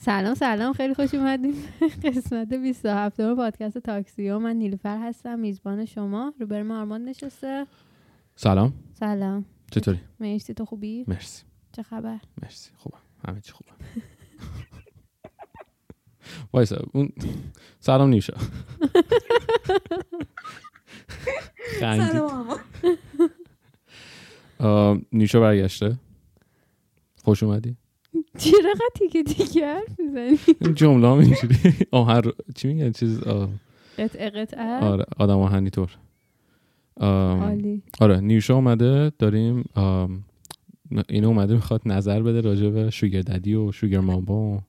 سلام خیلی خوش اومدیم قسمت 27 پادکست تاکسیو. من نیلوفر هستم، میزبان شما. روبر ما آرمان نشسته. سلام. چطوری؟ مرسی، تو خوبی؟ مرسی. چه خبر؟ مرسی، خوبم، همه چی خوبه. وایسا اون سلام نیوشا. سلام. نیوشا برگشته. خوش اومدی. چرا تیکه حرف میزنی؟ این جمله هم اینجوری هر چی میگن چیز قطعه. آره آدم آهنی طور. عالی. آره نیوشا اومده، داریم اینو اومده میخواد نظر بده راجع به شوگر ددی و شوگر ماما و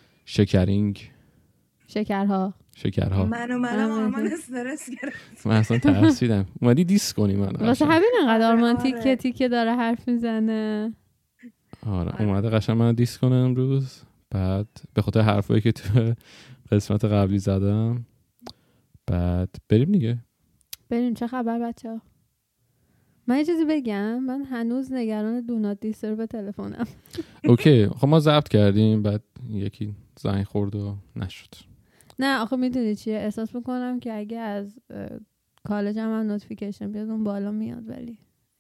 شکرها. منو آرمان استرس گرفت. من اصلا ترسیدم اومدی دیس کنی من. واسه همین انقدر آرمان تیکه داره حرف میزنه. آره اومده قشنگ من دیس کنه امروز، بعد به خاطر حرفایی که تو قسمت قبلی زدم. بعد بریم دیگه. بریم. چه خبر بچه‌ها؟ من یه چیزی بگم، من هنوز نگران دو نات دیسترب تلفنم. اوکی خب ما ضبط کردیم، بعد یکی زنگ خورد و نشد. نه آخه میدونی چیه، احساس میکنم که اگه از کالجم هم نوتیفیکیشن بیاد اون بالا میاد، ولی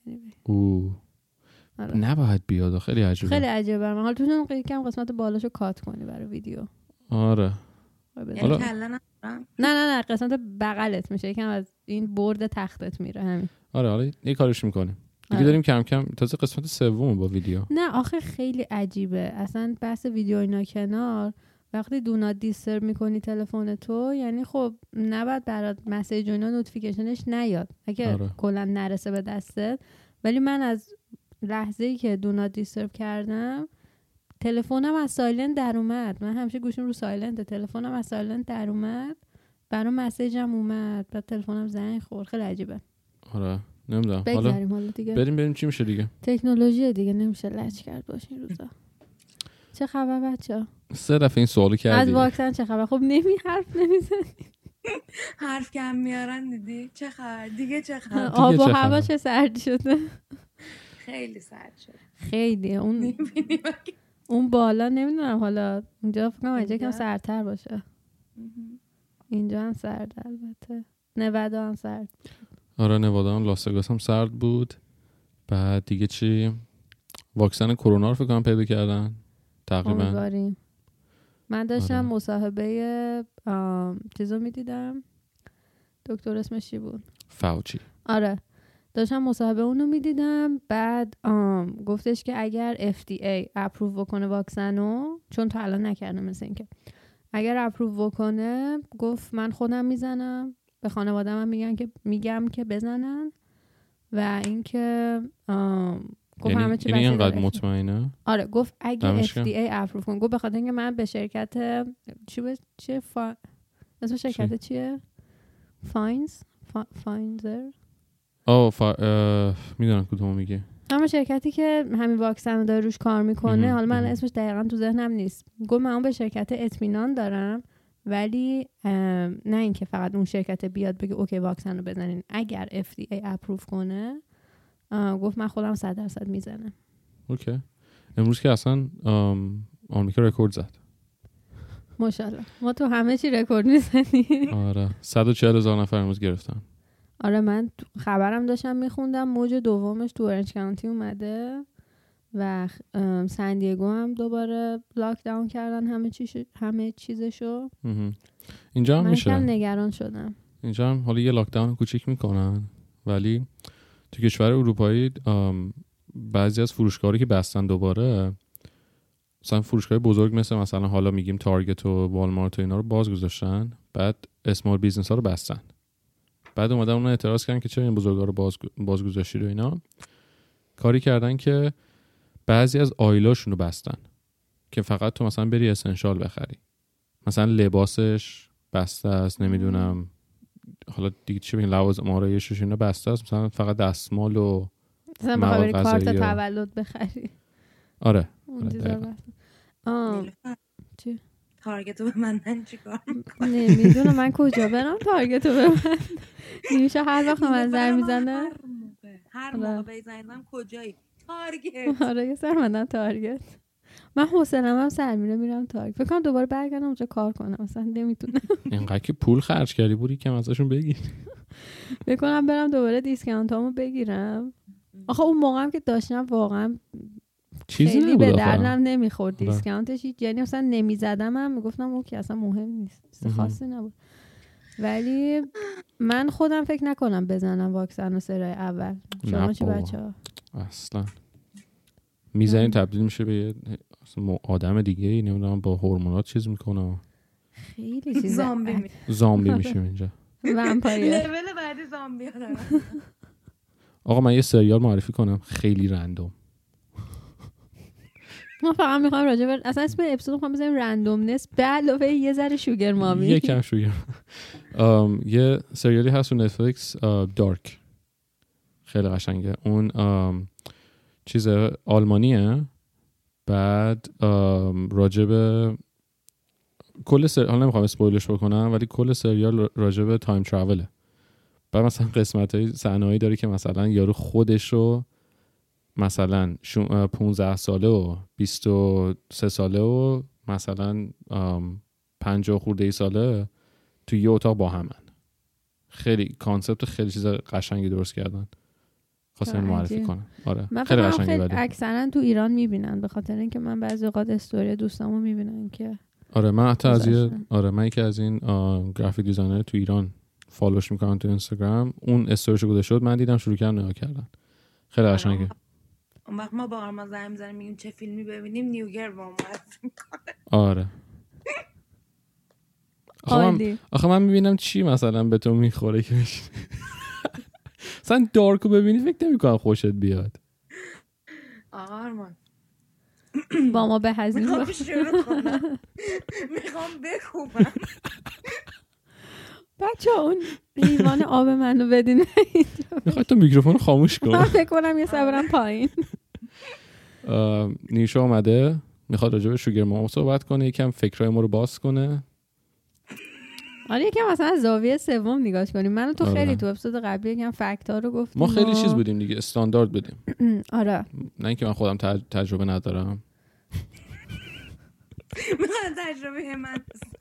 آره. نباید بیاد. خیلی عجیبه. خیلی عجیبه برام. حالا تو یکم قسمت بالاشو کات کنی برای ویدیو. آره. نه قسمت بغلت میشه، یکم از این برد تختت میره همین. آره حالا یه کارش میکنیم دیگه. آره. داریم کم کم تازه قسمت سوم با ویدیو. نه آخه خیلی عجیبه اصلا بحث ویدیو اینا کنار. وقتی دو نات دیسترب میکنی تلفن تو، یعنی خب نباید برات مسیج و اینا نوتیفیکیشنش نیاد اگه آره. کلا نرسه به دستت. ولی من از لحظه‌ای که دو نات دیسترب کردم تلفنم از سایلنت در اومد. من همیشه گوشم رو سایلنت، تلفنم از سایلنت در اومد، برام مسیجم اومد، بعد تلفنم زنگ خورد. خیلی عجیبه. آره نمیدونم. حالا دیگه بریم چی میشه دیگه. تکنولوژی دیگه نمیشه لج کرد باشه این روزا. چه خبر بچه‌ها؟ 3 دفعه این سوالو کردی. از واکسن چه خبر؟ خب حرف نمیزنی. حرف کم میارن دیدی؟ چه خبر؟ دیگه چه خبر؟ آب و هوا چه سرد شده. خیلی سرد شده. خیلی اون بالا نمیدونم، حالا اونجا فکر کنم اینجا کم سردتر باشه. اینجا هم سرد البته. نوادا هم سرد. آره نوادا هم، لاس وگاس هم سرد بود. بعد دیگه چی؟ واکسن کرونا رو فکر کنم پیدا کردن تقریبا. امیدواریم. من داشتم آره. مصاحبه چیزو میدیدم، دکتر اسمش چی بود؟ فاوچی. آره داشتم مصاحبه اونو میدیدم. بعد گفتش که اگر FDA اپروو بکنه واکسنو، چون تا الان نکرده مثل این، که اگر اپروو بکنه گفت من خودم میزنم، به خانواده‌ام میگم که بزنن. و اینکه گفت همه چی یعنی اینقدر مطمئنه؟ آره گفت اگه FDA اپروو کنه، گفت بخاطر اینکه من به شرکت اسم شرکت چیه؟ فاینزر. میدونم کدومو میگه. همه شرکتی که همین واکسن رو داره روش کار میکنه. حالا من اسمش دقیقاً تو ذهنم نیست. گفت من به شرکت اطمینان دارم، ولی نه اینکه فقط اون شرکت بیاد بگه اوکی واکسن رو بزنین. اگر FDA اپروو کنه، گفت من خودم 100% میزنم. اوکی. امروز که اصلا آمریکا رکورد زد. ماشاءالله. ما تو همه چی رکورد میزنیم. آره 140,000 نفر امروز گرفتن. آره من خبرم داشتم میخوندم موج دومش تو اورنج کانتی اومده و سن دیگو هم دوباره لاک داون کردن همه چیزشو. اینجا هم میشه. من نگران شدم. اینجا هم حالا یه لاک داون کوچیک میکنن، ولی تو کشور اروپایی بعضی از فروشگاه‌ها که بستن دوباره، مثلا فروشگاه بزرگ مثلا حالا میگیم تارگت و والمارت و اینا رو باز گذاشتن، بعد اسمال بیزنس ها رو بستن. بعد اومدن اون اعتراض کردن که چرا این بزرگا رو باز گذاشتید و اینا. کاری کردن که بعضی از آیلاشون رو بستن که فقط تو مثلا بری اسنشال بخری، مثلا لباسش بسته است، نمیدونم حالا دیگه چی بگیم، لوازم آرایشش اینا بسته است، مثلا فقط دستمال و مثلا بخوای کارت تولد بخری. آره چی؟ تارگتو به من چیکار می‌کنی؟ نمیدونم من کجا برم تارگتو به من. میشه هر وقت من زنگ میزنه، هر موقع بزنم کجایی؟ تارگت. آره یه سر منم تارگت. من حوصله‌ام هم سر میره میرم تاریک. فکر کنم دوباره برگردم اونجا کار کنم، مثلا نمیتونم. اینقدر که پول خرج کردی بودی که ازشون بگیر. فکر کنم برم دوباره دیسکانتامو بگیرم. آخه اون موقع هم که داشتم واقعا چیزی خیلی نبود به آخه. دردم نمیخورد دیسکانتش، یعنی مثلا نمیزدم هم میگفتم اوکی اصلا مهم نیست، چیز خاصی نبود. ولی من خودم فکر نکنم بزنم واکسن و سرای اول. شما چی بچه‌ها؟ اصلا میزنی تبدیل میشه به یه آدم دیگه ای، نمیدونم با هورمونات چیز میکنه، خیلی چیز زامبی میشیم اینجا. ومپایر. لول بعدی زامبی ها دارن. آقا من یه سریال معرفی کنم خیلی رندوم. ما فقط میخوایم راجع به اصلا اسم اپیزود میخوام بزنیم رندومنس به علاوه یه ذره شوگر مامی. یکم شوگر. یه سریالی هست تو نتفلیکس، دارک، خیلی قشنگه. اون چیز آلمانیه. بعد راجب کل سریال، حالا نمیخوام اسپویلش بکنم، ولی کل سریال راجب تایم تراوله. بعد مثلا قسمت‌های صحنه‌ای داره که مثلا یارو خودشو مثلا 15 ساله و 23 ساله و مثلا 50 خورده ای ساله تو یه اتاق با همن. خیلی کانسپت خیلی چیز قشنگی درست کردن. خواستم معرفی کنم. آره خیلی قشنگه. ولی اکثرا تو ایران میبینن، به خاطر اینکه من بعضی اوقات استوری دوستامو میبینن که آره من حتی من یکی از این گرافیک دیزاینر تو ایران فالوش میکنم تو اینستاگرام. اون استوریشو گذاشته بود، من دیدم شروع کردم نگاه کردن. خیلی قشنگه. اون وقت ما با آرمان زنگ می‌زنیم میگیم چه فیلمی ببینیم، نیوگر با ما میکنه. آره. آخه من میبینم چی مثلا به تو میخوره که بشین. مثلا دارکو ببینی فکر نمی‌کنم خوشت بیاد. آرمان با ما به هزینه میخوام شروع کنم، میخوام بکوبم. بچه اون لیوان آب منو بدین. میخوای تو میکروفون خاموش کن. من فکر کنم یه صبرم پایین. نیشا اومده میخواد راجع به شوگر مام صحبت کنه، یکم فکرای ما رو باز کنه. آره یکم مثلا از زاویه سوم نگاش کنیم. من و تو خیلی تو اپیزود قبلی یکم فکت ها رو گفتیم. ما خیلی چیز بودیم دیگه، استاندارد بودیم. آره نه اینکه من خودم تجربه ندارم. من تجربه من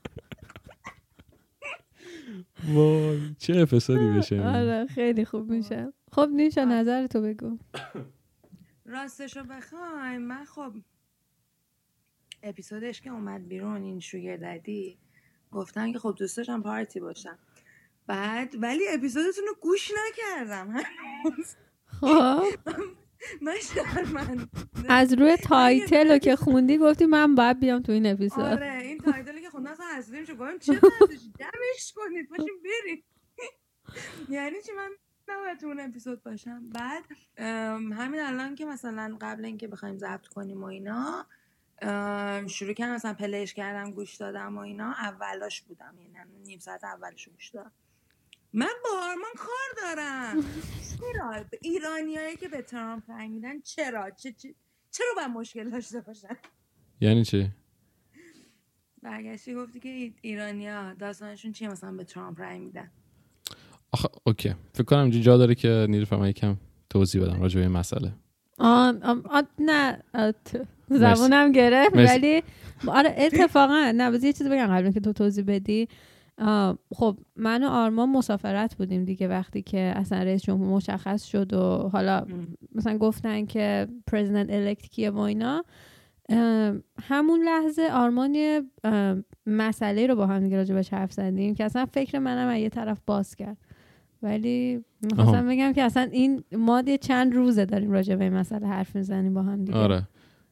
وای چه اپیزودی بشه. آره خیلی خوب میشه. خب نیشا نظر تو بگو. راستشو بخوایم من خب اپیزودش که اومد بیرون این شوگر ددی گفتن که خب دوست داشتم پارتی باشم، بعد ولی اپیزودتون رو گوش نکردم. خب من شرمنده از روی تایتل رو که خوندی گفتی من باید بیام تو این اپیزود. آره این تایتلی که خوندن اصلا حسودیم شو گفتیم چه وضعش، دمش کنید باشیم بریم. یعنی چی من نباید تو اون اپیزود باشم؟ بعد همین الان که مثلا قبل اینکه بخوایم ضبط کنیم و اینا شروع کردم مثلا پلیش کردم گوش دادم و اینا، اولاش بودم یعنی نیم ساعت اولش گوش دادم. من با آرمان کار دارم. چرا ایرانیایی که به ترامپ رای میدن چرا باید مشکل داشته باشن؟ یعنی چی؟ برگشتی گفتی که ایرانیا داستانشون چیه مثلا به ترامپ رای میدن. آخه اوکی فکر کنم اینجا جا داره که نیروفر من یکم توضیح بدم راجع به این مسئله. نه زبونم گرفت ولی آره اتفاقا نه بذار یه چیزی بگم قبل اینکه تو توضیح بدی. خب من و آرمان مسافرت بودیم دیگه وقتی که اصلا رئیس جمهور مشخص شد و حالا مثلا گفتن که پرزیدنت الکت کیه و اینا. همون لحظه آرمان یه مسئله رو با هم دیگه راجع بهش حرف زدیم که اصلا فکر منم از یه طرف باز کرد، ولی می‌خواستم بگم که اصلا این ما یه چند روزه داریم راجع به این مسئله حرف میزنیم با هم دیگه. آره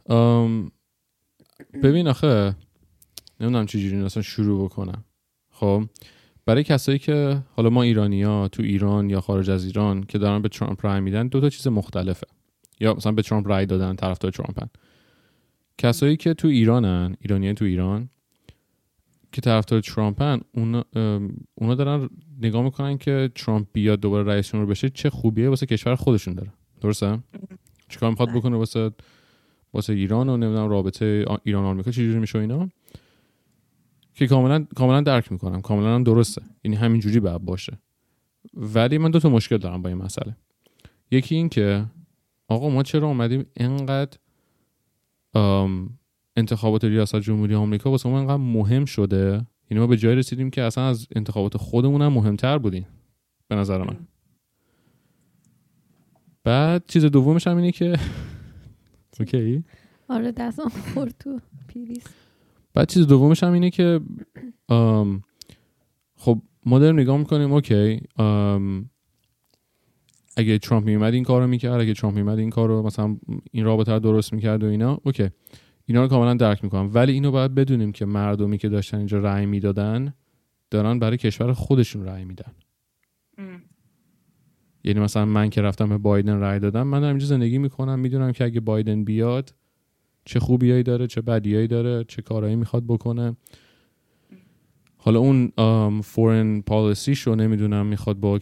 ببین آخه نمیدونم چجوری اصلا شروع بکنم. خب برای کسایی که حالا ما ایرانی‌ها تو ایران یا خارج از ایران که دارن به ترامپ رای میدن دو تا چیز مختلفه، یا مثلا به ترامپ رای دادن طرفدار ترامپن. کسایی که تو ایرانن، ایرانیای تو ایران که طرفدار ترامپن، اونا دارن نگاه میکنن که ترامپ بیاد دوباره رئیس جمهور بشه چه خوبیه واسه کشور خودشون داره. درسته؟ چیکار میخواد بکنه واسه ایران و نمیدونم رابطه ایران آمریکا چجوری میشه اینا که کاملا درک میکنم، کاملا هم درسته، یعنی همین جوری باید باشه. ولی من دو تا مشکل دارم با این مسئله. یکی این که آقا ما چرا اومدیم اینقدر انتخابات ریاست جمهوری آمریکا واسه ما انقدر مهم شده، یعنی ما به جای رسیدیم که اصلا از انتخابات خودمون هم مهمتر بودیم به نظر من. بعد چیز دومش هم اینه که اوکی آره دستم خورد تو پیریس. بعد چیز دومش هم اینه که خب ما داریم نگاه میکنیم اوکی اگه ترامپ میومد این کارو میکرد، اگه ترامپ میومد این کارو مثلا این رابطه رو درست میکرد و اینا، اوکی اینا رو کاملا درک میکنم، ولی اینو باید بدونیم که مردمی که داشتن اینجا رأی میدادن دارن برای کشور خودشون رأی میدن. یعنی مثلا من که رفتم به بایدن رأی دادم، من دارم اینجا زندگی میکنم، میدونم که اگه بایدن بیاد چه خوبیایی داره چه بدیایی داره، چه کارهایی میخواد بکنه. حالا اون فورن پالیسی شو نمیدونم میخواد با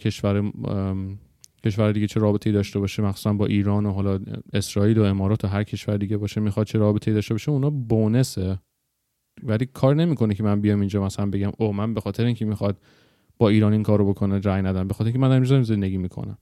کشور دیگه چه رابطه‌ای داشته باشه، مخصوصا با ایران و حالا اسرائیل و امارات و هر کشور دیگه باشه، میخواد چه رابطه‌ای داشته باشه، اونا بونسه. ولی کار نمیکنه که من بیام اینجا مثلا بگم او من به خاطر اینکه میخواد با ایران این کارو بکنه رای ندم، به خاطر اینکه من اینجا زندگی میکنم،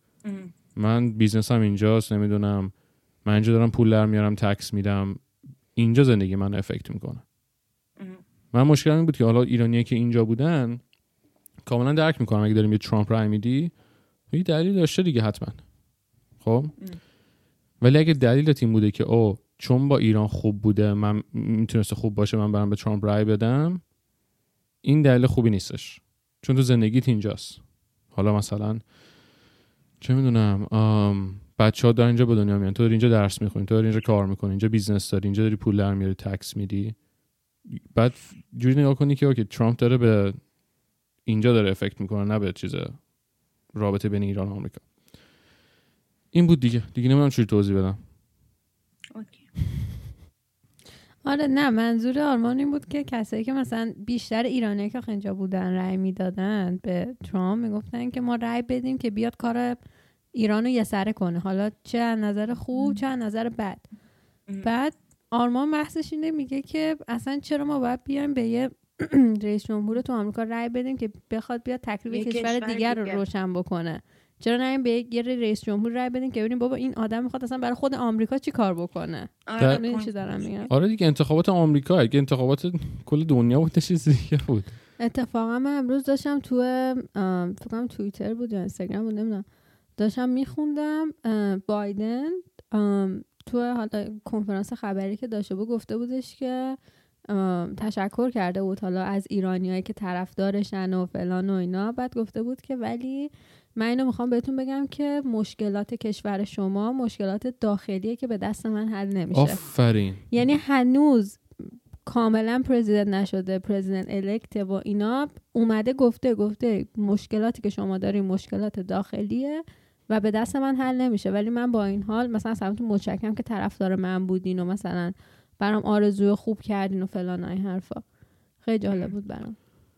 من بیزنسم اینجاست، نمیدونم من اینجا دارم پول در میارم، تکس میدم، اینجا زندگی من افکت میکنه. من مشکلم این بود که حالا ایرانیایی که اینجا بودن کاملا درک میکنم اگه داریم یه ترامپ رای میدی یه دلیل داشته دیگه حتما. خب ولی اگه دلیلت این بوده که او چون با ایران خوب بوده من میتونسته خوب باشه من برام به ترامپ رای بدم، این دلیل خوبی نیستش، چون تو زندگیت اینجاست. حالا مثلا چه میدونم بچه‌ها دارن اینجا به دنیا میان، تو داری اینجا درس میخونی، تو داری اینجا کار میکنی، اینجا بیزنس داری، اینجا داری پول در میاری، تکس میدی، بعد جوری نگاه کنی که اوکی ترامپ داره به اینجا داره افکت میکنه نه به چیز رابطه بین ایران و آمریکا. این بود دیگه نمیدونم چجوری توضیح بدم. اوکی. آره نه منظور آرمان این بود که کسایی که مثلا بیشتر ایرانیایی که اینجا بودن رأی میدادن به ترامپ میگفتن که ما رأی بدیم که بیاد کار ایرانو یه سره کنه، حالا چه از نظر خوب چه از نظر بد. بعد آرمان بحثش اینه میگه که اصلا چرا ما باید بیایم به یه رئیس جمهور تو آمریکا رأی بدیم که بخواد بیاد تکلیف کشور دیگر رو روشن بکنه، چرا نیم به یه رئیس جمهور رأی بدیم که ببینیم بابا این آدم میخواد اصلا برای خود آمریکا چی کار بکنه. آره چی دارم میگم. آره دیگه انتخابات آمریکا، اگه انتخابات کل دنیا بود چیز دیگه بود. اتفاقا من امروز داشتم تو فکر کنم توییتر بود یا اینستاگرام بود نمیدونم، داشتم میخوندم بایدن تو حالا کنفرانس خبری که داشته بود گفته بودش که تشکر کرده بود حالا از ایرانیایی که طرفدارشن و فلان و اینا، بعد گفته بود که ولی من اینو میخوام بهتون بگم که مشکلات کشور شما مشکلات داخلیه که به دست من حل نمیشه. آفرین. یعنی هنوز کاملا پرزیدنت نشده، پرزیدنت الکت و اینا اومده گفته مشکلاتی که شما دارین مشکلات داخلیه و به دست من حل نمیشه، ولی من با این حال مثلا سمتون متشکرم که طرفدار من بودین و مثلا برام آرزوی خوب کردین و فلان این حرفا. خیلی جالب بود برام.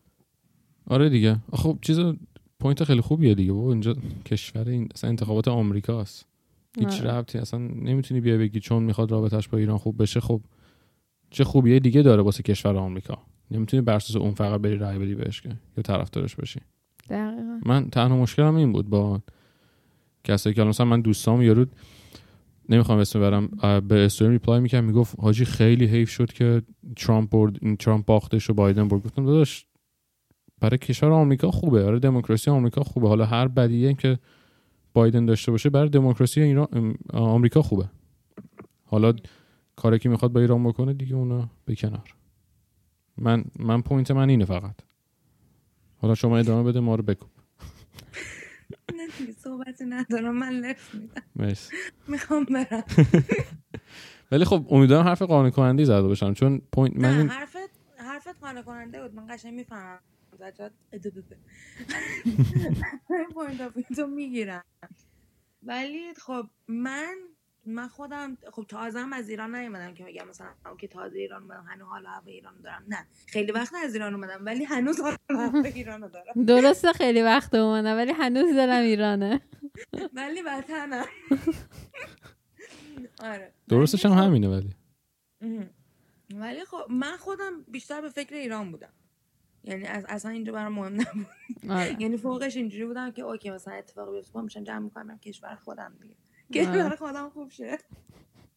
آره دیگه. خب چیز پوینت خیلی خوبیه دیگه بابا، اینجا کشور این اصلا انتخابات آمریکاست، هیچ ربطی اصلا نمیتونی بیای بگی چون میخواد رابطش با ایران خوب بشه خب چه خوبیه دیگه داره واسه کشور آمریکا، نمیتونی بر اساس اون فقط بری رای بدی بهش که یا طرفدارش بشی. دقیقاً. من تنها مشکلم این بود با کسایی که مثلا من دوستام یارو نمیخوام اسم برم به استوری ریپلای میکنم میگفت حاجی خیلی حیف شد که ترامپ باختش و بایدن برد. گفتم داداش برای کشور آمریکا خوبه، برای دموکراسی آمریکا خوبه، حالا هر بدیه که بایدن داشته باشه برای دموکراسی ایران آمریکا خوبه، حالا کاری که میخواد با ایران بکنه دیگه اونا به کنار. من پوینت من اینه فقط. حالا شما ادامه بده ما رو بکوب. نه دیگه صحبتی ندارم، من لفت میدم. مرسی. میخوام برم. ولی خب امیدوارم حرف قانع کننده زده باشم چون پوینت من حرفت قانع کننده بود، من قشنگ میفهمم زجات پوینت آف ویو میگیرم. ولی خب من خودم خب تازه هم از ایران نیومدم که میگم مثلا که تازه ایران اومدم هنوز حالا هوای ایران دارم، نه خیلی وقت از ایران اومدم ولی هنوز حالا هوای ایران دارم. درسته خیلی وقت اومدم ولی هنوز دلم ایرانه. ولی وطنم. آره درستش هم همینه. ولی خب من خودم بیشتر به فکر ایران بودم، یعنی اصلا اینجا برام مهم نبود. یعنی فوقش اینجوری بودم که اوکی مثلا اتفاقی بیفته میشم جمع میکنم کشور خودم دیگه، کشور خودم خوب شه.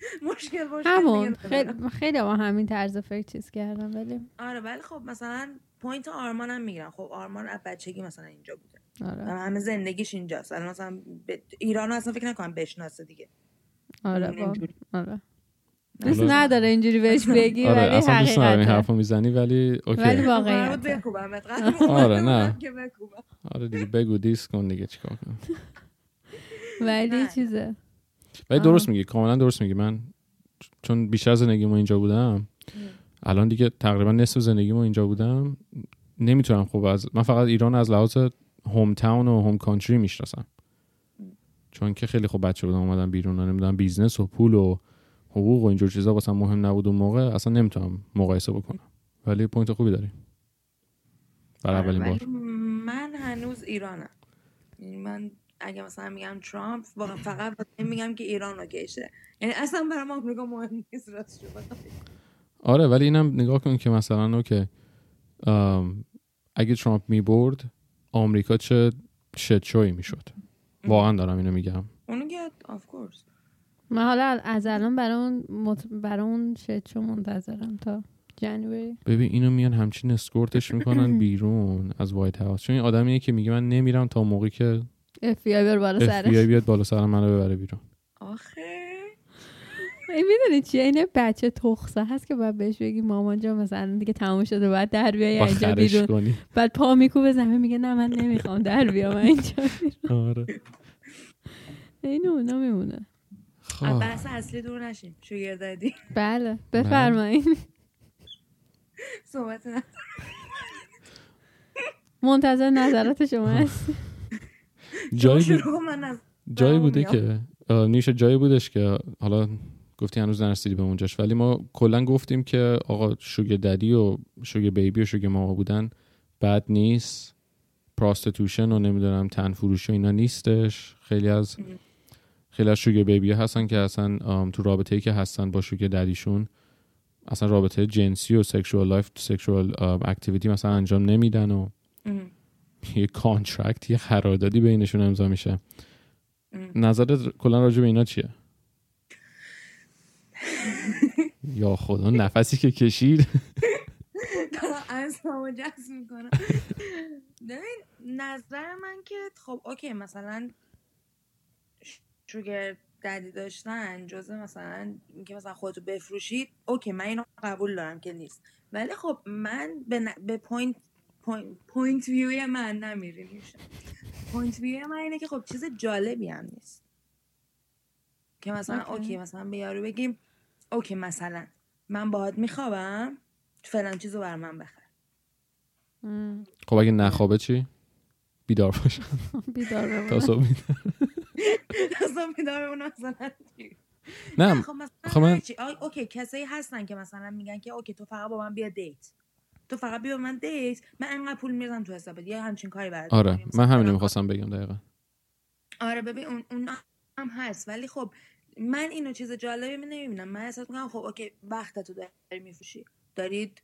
مشکل باشه همون خیلی با همین طرز فکر چیز کردم. ولی آره ولی خب مثلا پوینت آرمان هم میگیرن. خب آرمان از بچگی مثلا اینجا بوده، آره همه زندگیش اینجاست. الان مثلا ایرانو اصلا فکر نکنم بشناسه دیگه. آره آره دوست نداره اینجوری بهش بگی. آره ولی اصلا دوست نداره این حقیقته. حرفو میزنی ولی اوکی. ولی واقعیت آره نه آره دیگه بگو دیس کن دیگه چیکار کنم. ولی چیزه ولی درست میگی، کاملا درست میگی. من چون بیشتر زندگیمو اینجا بودم، الان دیگه تقریبا نصف زندگیمو اینجا بودم، نمیتونم خب من فقط ایران از لحاظ هوم تاون و هوم کانتری میشناسم، چون که خیلی خب بچه بودم اومدم بیرون، نمیدونم بیزنس و پول و حقوق و اینجور چیزا واسم مهم نبود اون موقع، اصلا نمیتونم مقایسه بکنم. ولی پوینت خوبی داری برای اولین بار. من هنوز ایرانم. یعنی من اگه مثلا میگم ترامپ فقط میگم که ایران اوکیشه، یعنی اصلا برام آمریکا مهم نیست راستش رو بخوای. آره ولی اینم نگاه کن که مثلا اوکی اگه ترامپ میبرد آمریکا چه شت شوی میشد. واقعا دارم اینو میگم. اونو که آف کورس من حالا از الان برای اون شت شو منتظرم تا جنوری. ببین اینو میان همچین اسکورتش میکنن بیرون از وایت هاوس، چون این آدمیه که میگه من نمیرم تا موقعی که FBI بیاد بالا سرش. FBI بیاد بالا سرم منو ببره بیرون. آخه میدونی چیه؟ این بچه تخصه هست که باید بهش بگی مامان جان مثلا دیگه تموم شده باید در بیای اینجا بیرون، بعد پا میکوبه زمین میگه نه من نمیخوام در بیام اینجا بیرون. آره این اونا میمونه. از بحث اصلی دور نشیم. شوگر دادی. بله بفرمایید. صحبت منتظر نظرات شما هست. جایی بوده که نیشه جایی بودش که حالا گفتی هنوز نرسیدی به اونجاش، ولی ما کلا گفتیم که آقا شوگر ددی و شوگر بیبی و شوگر ماما بودن بد نیست، پراستیتوشن و نمیدونم تن فروشی و اینا نیستش. خیلی از شوگر بیبی هستن که اصلا تو رابطه‌ای که هستن با شوگر ددیشون اصلا رابطه جنسی و سکشوال لایف سکشوال اکتیویتی مثلا انجام نمیدن و یه کانترکت یه قراردادی بینشون امضا میشه. نظرت کلا راجع به اینا چیه؟ یا خدا نفسی که کشید دارم اعصابمو جذب میکنم. ببین نظر من که خب اوکی مثلا شوگر ددی داشتن جزء مثلا اینکه مثلا خودتو بفروشید، اوکی من اینو قبول دارم که نیست، ولی خب من به پوینت ویوی من نمیریم میشه. پوینت ویوی من اینه که خب چیز جالبی هم نیست که مثلا اوکی مثلا به یارو بگیم اوکی مثلا من باهات میخوابم فلان چیزو بر من بخر. خب اگه نخوابه چی؟ بیدار باشم. بیدار بمونم. تا صبح بیدار بمونم مثلا چی؟ نه خب من اوکی کسایی هستن که مثلا میگن که اوکی تو فقط با من بیا دیت، تو فقط بیا با من دیت، من انقدر پول میذارم تو حسابت، یا همچین کاری برات. آره من همینو میخواستم بگم دقیقاً. آره ببین اون هم هست، ولی خب من اینو چیز جالبی نمیبینم. من احساس میکنم خب اوکی وقتتو داری میفروشی، دارید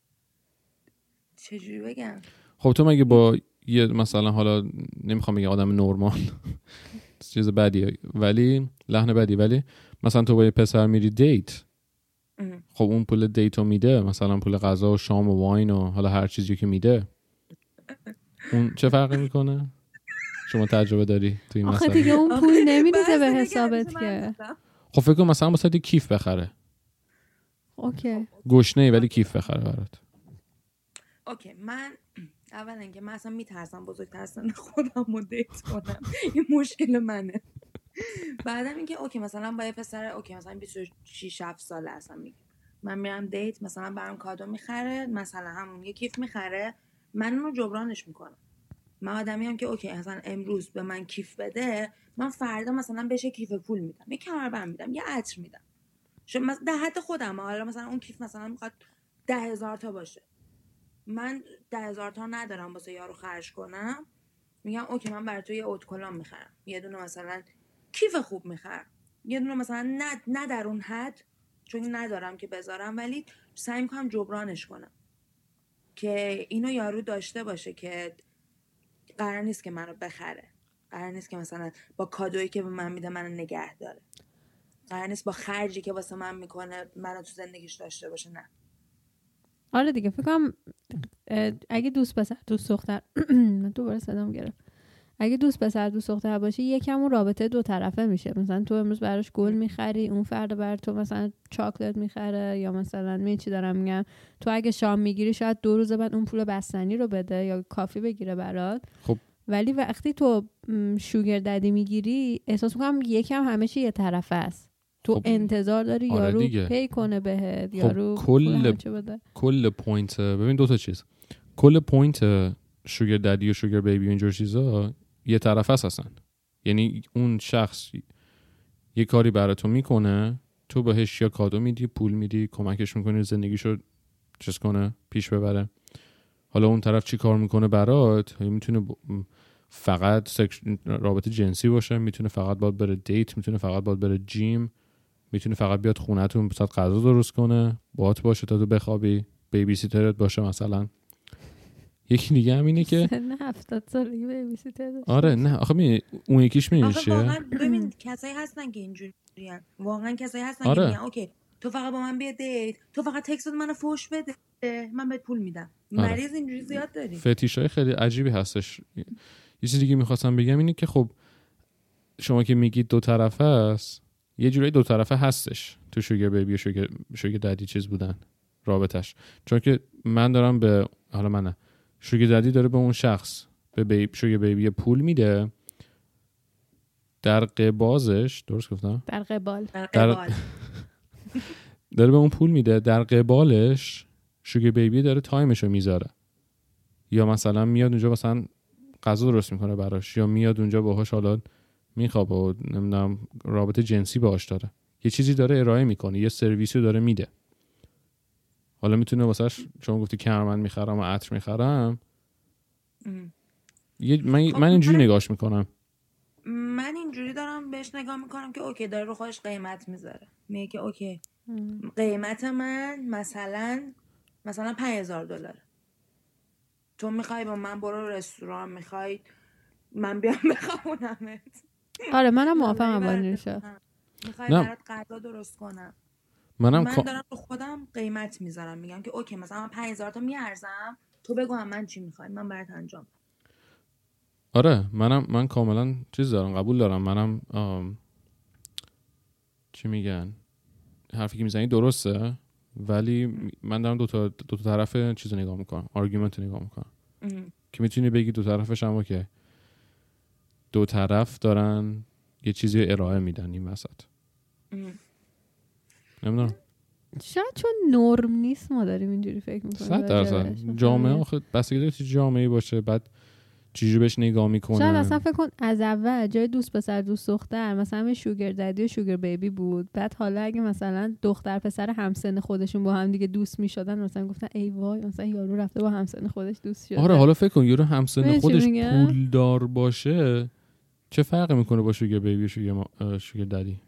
چجوری بگم، خب تو مگه با یه مثلا حالا نمیخوام بگم آدم نورمال چیز بدیه ولی لحن بدی، ولی مثلا تو با یه پسر میری دیت، خب اون پول دیتو میده، مثلا پول غذا و شام و واین و حالا هر چیزی که میده، اون چه فرقی میکنه؟ شما تجربه داری تو این مسئله؟ آخه دیگه اون پول نمیریزه به حسابت که. خب فکر کن مثلا واسه کیف بخره، اوکی گشنه‌ای ولی کیف بخره برات. اوکی من اولا که من اصلا میترسم بزرگتر از سن خودم رو دیت کنم، این مشکل منه. بعدم اینکه اوکی مثلا با یه پسر اوکی مثلا 26 7 ساله اصلا میگم من میرم دیت، مثلا برام کادو میخره، مثلا همون یه کیف میخره، من اونو جبرانش میکنم. من آدمیم که اوکی مثلا امروز به من کیف بده، من فردا مثلا بهش کیف پول میدم، یه کمربند میدم، یه عطر میدم، مثلا در حد خودم. حالا مثلا اون کیف مثلا میخواد 10,000 تا باشه، من 10,000 تا ندارم واسه یارو خرج کنم، میگم اوکی من برای تو یه اوت کلام میخرم، یه دونه مثلا کیف خوب میخرم، یه دونه مثلا نه در اون حد چون ندارم که بذارم، ولی سعی میکنم جبرانش کنم که اینو یارو داشته باشه که قرار نیست که منو بخره، قرار نیست که مثلا با کادویی که به من میده منو نگه داره. قرار نیست با خرجی که واسه من میکنه منو تو زندگیش داشته باشه. نه. آره دیگه فکر کنم اگه دوست پسر دوست دختر دوباره صدام گرفت، اگه دوست پسر دوست دختر باشه یکم اون رابطه دو طرفه میشه. مثلا تو امروز براش گل میخری، اون فردا بر تو مثلا چاکلت میخره، یا مثلا چی دارم میگم، تو اگه شام میگیری شاید 2 روز بعد اون پول بستنی رو بده یا کافی بگیره برات. خب ولی وقتی تو شوگر ددی میگیری احساس میکنم یکم همه چی یه طرفه است. تو خب انتظار داری آره یارو دیگه. پی کنه بهت، خب یارو کل پوینت، ببین 2 تا چیز، کل پوینت شوگر ددی و شوگر بیبی و اینجور چیزا یه طرفه است اصلا. یعنی اون شخص یه کاری برای تو میکنه، تو بهش یا کادو میدی، پول میدی، کمکش میکنی زندگیشو چیز کنه، پیش ببره. حالا اون طرف چی کار میکنه برات، میتونه فقط رابطه جنسی باشه، میتونه فقط باید بره دیت، میتونه فقط باید بره جیم، میتونه فقط بیاد خونه‌تون بسات غذا درست کنه، باهات باشه تا تو بخوابی، بیبی سیترت باشه مثلا. یکی دیگه هم اینه که سن 70 سالگی بیبی سیتر داشته. آره نه آخه اون یکیش میشه آخه واقعا ببین کسایی هستن که اینجوریان، واقعا کسایی هستن آره. که میگن اوکی تو فقط با من بیا دیت، تو فقط تکست منو فوش بده من بهت پول میدم. آره. مریض اینجوری زیاد داریم. فتیشای خیلی عجیبی هستش. یه چیزی دیگه میخواستم بگم اینه که خب شما که میگید دو طرفه است، یه جورایی دو طرفه هستش تو شوگر بیبی و شوگر ددی چیز بودن رابطش. چون که من دارم به حالا من شوگر ددی داره به اون شخص به شوگر بیبی پول میده، در قبازش درست گفتم؟ در قبال داره به اون پول میده، در قبالش شوگر بیبی داره تایمشو میذاره، یا مثلا میاد اونجا مثلا غذا درست میکنه براش، یا میاد اونجا باهاش حالا میخوابه و نمیدونم رابطه جنسی باهاش داره، یه چیزی داره ارائه میکنه، یه سرویسی داره میده. حالا میتونه واسهش شما گفتی کرمن میخرم و عطر میخرم، من اینجوری نگاش میکنم. من اینجوری دارم بهش نگاه میکنم که اوکی داره رو خودش قیمت میذاره، میگه که اوکی قیمت من مثلا $5,000، تو میخوای با من برو رستوران، میخوای من بیام بخوابونمت. آره منم موافقم با این ریشه. میخوای برات غذا درست کنم، من دارم رو خودم قیمت میذارم، میگم که اوکی مثلا من 5,000 تا میارزم، تو بگو من چی میخوای من برات انجام. آره من کاملا چیز دارم، قبول دارم. منم چی میگن حرفی که میزنی درسته، ولی من دارم دو تا طرف چیزو نگاه میکنم، آرگومنت نگاه میکنم که میتونی بگی دو طرفش هم که دو طرف دارن یه چیزی ارائه میدن این وسط. نمیدونم شاید چون نرم نیست ما داریم اینجوری فکر میکنیم. 100% جامعه آخه بستگی داره چه جامعه‌ای باشه، بعد چجوری بهش نگاه میکنه. شاید اصلا فکر کن از اول جای دوست پسر دوست دختر مثلا شوگر ددی و شوگر بیبی بود، بعد حالا اگه مثلا دختر پسر همسن خودشون با هم دیگه دوست میشدن، مثلا گفتن ای وای مثلا یارو رفته با همسن خودش دوست شده. آره حالا فکر کن یارو همسن خودش پولدار باشه، چه فرقی میکنه با شوگر بیبی و شوگر ددی؟